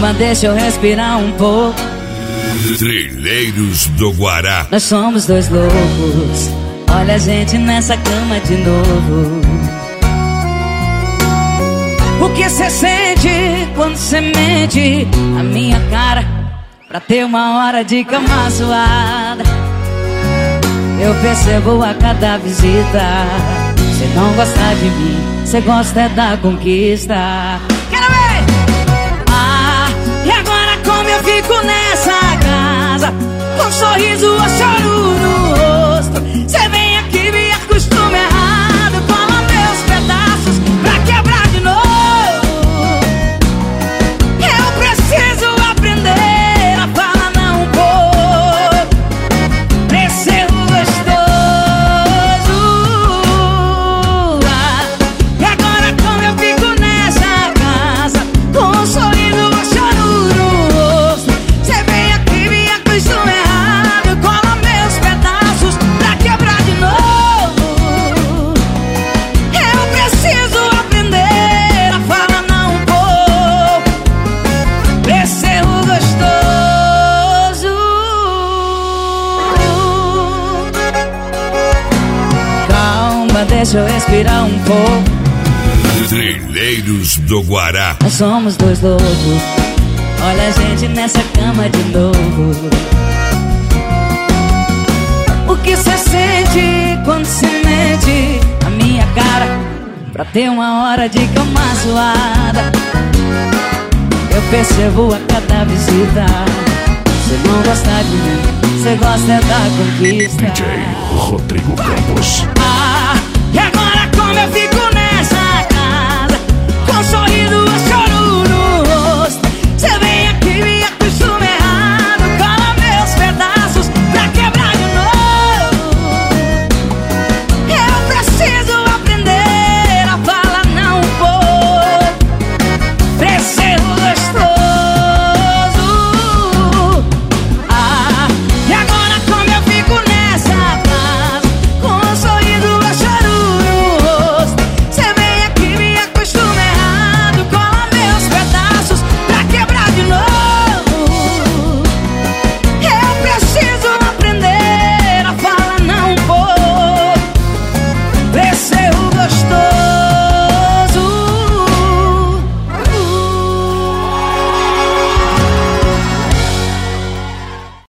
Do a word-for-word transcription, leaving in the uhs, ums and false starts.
Calma, deixa eu respirar um pouco. Trilheiros do Guará. Nós somos dois loucos. Olha a gente nessa cama de novo. O que cê sente quando cê mente a minha cara pra ter uma hora de cama zoada? Eu percebo a cada visita. Cê não gosta de mim, cê gosta é da conquista. Quero ver! Ah, e agora como eu fico nessa casa, com um sorriso ou choro no rosto? Cê vem aqui, me acostuma errado, cola meus pedaços pra quebrar de novo. Eu preciso aprender a falar não um pouco, preciso gostoso. Ah, e agora como eu fico nessa casa, com um sorriso ou choro no rosto? Cê vem aqui, me acostuma errado, cola meus pedaços pra quebrar de novo. Eu preciso aprender a falar não um pouco, preciso gostoso. Calma, deixa eu respirar um pouco. Trilheiros do Guará. Nós somos dois loucos. Olha a gente nessa cama de novo. O que cê sente quando cê mente a minha cara pra ter uma hora de cama zoada? Eu percebo a cada visita. Cê não gosta de mim, cê gosta é da conquista. D J Rodrigo Campos. Ah, e agora como eu fico